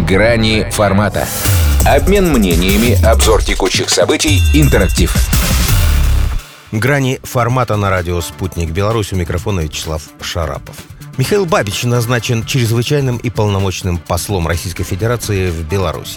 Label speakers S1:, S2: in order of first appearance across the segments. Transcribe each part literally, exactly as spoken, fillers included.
S1: Грани формата. Обмен мнениями, обзор текущих событий, интерактив.
S2: Грани формата на радио «Спутник Беларусь». У микрофона Вячеслав Шарапов. Михаил Бабич назначен чрезвычайным и полномочным послом Российской Федерации в Беларуси.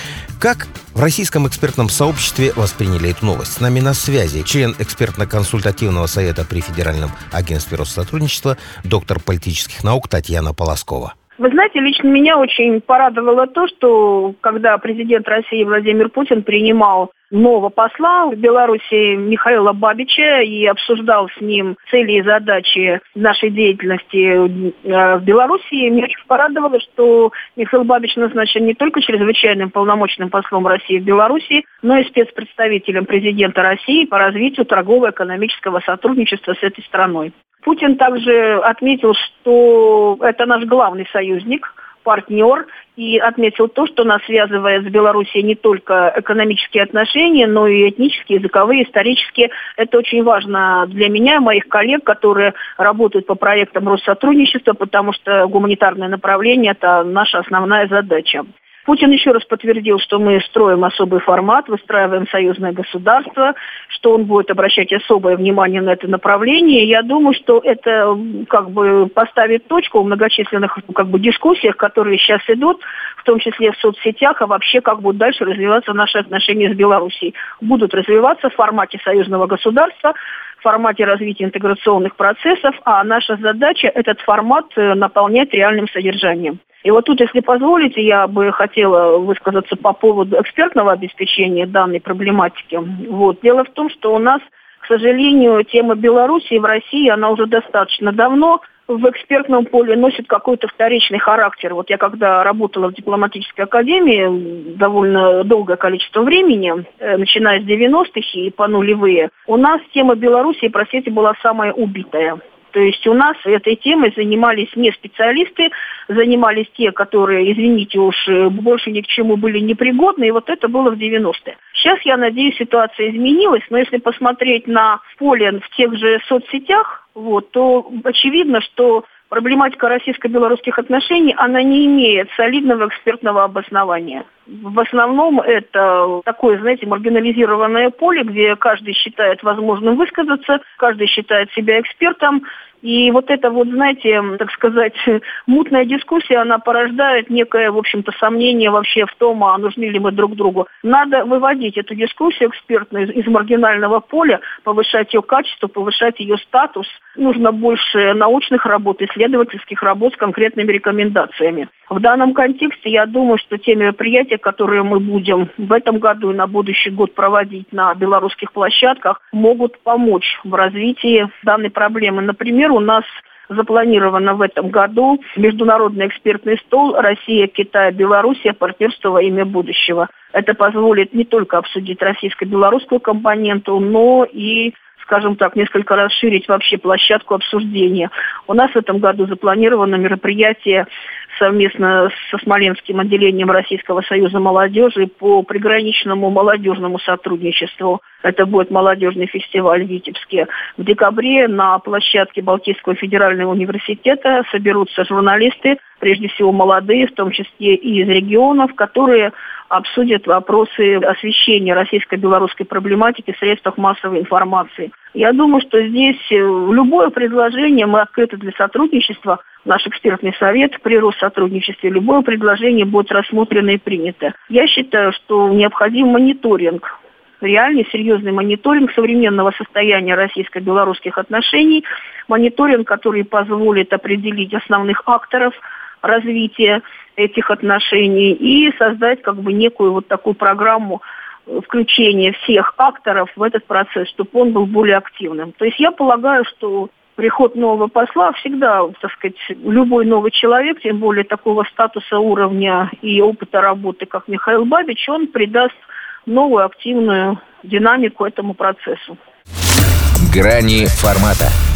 S2: Как в российском экспертном сообществе восприняли эту новость? С нами на связи член экспертно-консультативного совета при Федеральном агентстве Россотрудничества, доктор политических наук Татьяна Полоскова.
S3: Вы знаете, лично меня очень порадовало то, что когда президент России Владимир Путин принимал нового посла в Беларуси Михаила Бабича и обсуждал с ним цели и задачи нашей деятельности в Беларуси, меня очень порадовало, что Михаил Бабич назначен не только чрезвычайным полномочным послом России в Беларуси, но и спецпредставителем президента России по развитию торгово-экономического сотрудничества с этой страной. Путин также отметил, что это наш главный союзник, партнер, и отметил то, что нас связывает с Белоруссией не только экономические отношения, но и этнические, языковые, исторические. Это очень важно для меня и моих коллег, которые работают по проектам Россотрудничества, потому что гуманитарное направление – это наша основная задача. Путин еще раз подтвердил, что мы строим особый формат, выстраиваем союзное государство, что он будет обращать особое внимание на это направление. Я думаю, что это как бы поставит точку в многочисленных как бы дискуссиях, которые сейчас идут, в том числе в соцсетях, а вообще как будут дальше развиваться наши отношения с Белоруссией. Будут развиваться в формате союзного государства, в формате развития интеграционных процессов, а наша задача этот формат наполнять реальным содержанием. И вот тут, если позволите, я бы хотела высказаться по поводу экспертного обеспечения данной проблематики. Вот. Дело в том, что у нас, к сожалению, тема Белоруссии в России, она уже достаточно давно в экспертном поле носит какой-то вторичный характер. Вот я когда работала в дипломатической академии довольно долгое количество времени, начиная с девяностых и по нулевые, у нас тема Белоруссии, простите, была самая убитая. То есть у нас этой темой занимались не специалисты, занимались те, которые, извините уж, больше ни к чему были непригодны, и вот это было в девяностые. Сейчас, я надеюсь, ситуация изменилась, но если посмотреть на поле в тех же соцсетях, вот, то очевидно, что проблематика российско-белорусских отношений, она не имеет солидного экспертного обоснования. В основном это такое, знаете, маргинализированное поле, где каждый считает возможным высказаться, каждый считает себя экспертом. И вот эта вот, знаете, так сказать, мутная дискуссия, она порождает некое, в общем-то, сомнение вообще в том, а нужны ли мы друг другу. Надо выводить эту дискуссию экспертную из, из маргинального поля, повышать ее качество, повышать ее статус. Нужно больше научных работ, исследовательских работ с конкретными рекомендациями. В данном контексте я думаю, что те мероприятия, которые мы будем в этом году и на будущий год проводить на белорусских площадках, могут помочь в развитии данной проблемы. Например, у нас запланировано в этом году международный экспертный стол «Россия, Китай, Белоруссия. Партнерство во имя будущего». Это позволит не только обсудить российско-белорусскую компоненту, но и, скажем так, несколько расширить вообще площадку обсуждения. У нас в этом году запланировано мероприятие совместно со Смоленским отделением Российского союза молодежи по приграничному молодежному сотрудничеству. Это будет молодежный фестиваль в Витебске. В декабре на площадке Балтийского федерального университета соберутся журналисты, прежде всего молодые, в том числе и из регионов, которые обсудят вопросы освещения российско-белорусской проблематики в средствах массовой информации. Я думаю, что здесь любое предложение, мы открыты для сотрудничества, наш экспертный совет при Россотрудничестве, любое предложение будет рассмотрено и принято. Я считаю, что необходим мониторинг, реальный серьезный мониторинг современного состояния российско-белорусских отношений, мониторинг, который позволит определить основных акторов развития этих отношений и создать как бы некую вот такую программу включения всех акторов в этот процесс, чтобы он был более активным. То есть я полагаю, что приход нового посла всегда, так сказать, любой новый человек, тем более такого статуса, уровня и опыта работы, как Михаил Бабич, он придаст новую активную динамику этому процессу.
S1: Грани формата.